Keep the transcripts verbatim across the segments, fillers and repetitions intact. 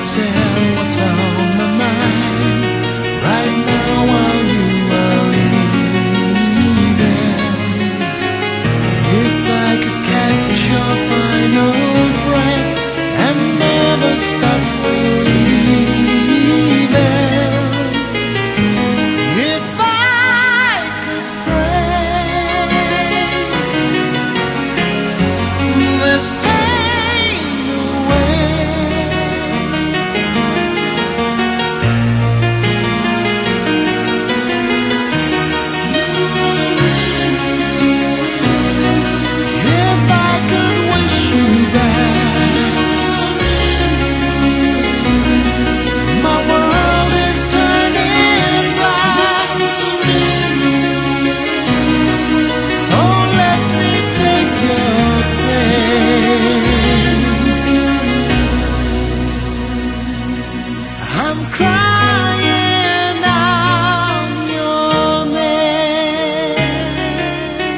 tell what's on my mind right now while you are leaving. If I could catch your final breath and never stop believing. If I could pray this pain away. If I could wish you back, my world is turning black. So let me take your pain. I'm crying out your name.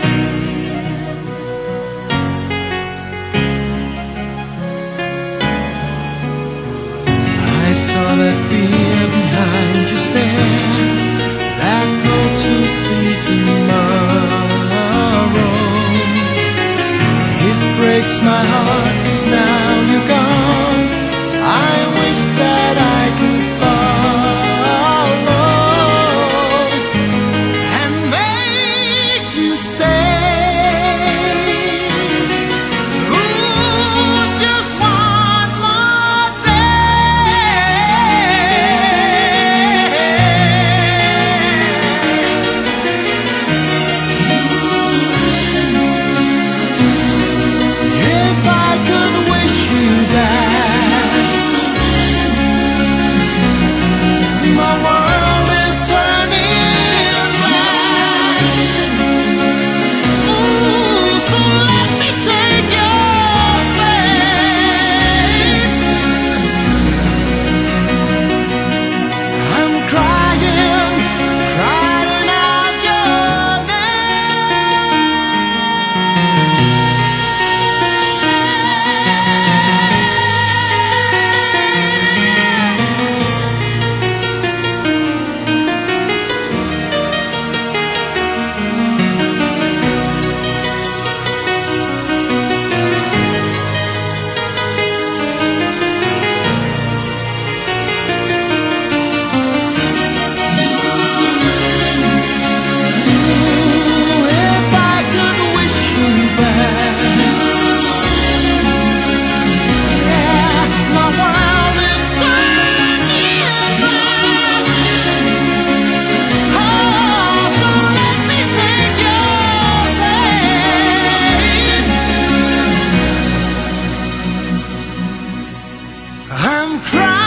I saw that fear behind your stare, that hope to see tomorrow. It breaks my heart 'cause now you're gone. I wish that I could follow and make you stay. Ooh, just one more If I could wish you back, my world is turning black. Ooh, so let me take your pain. I'm crying, crying out your Ooh, if I could wish you back, yeah, my world is turning black. Oh, so let me take your pain. I'm crying.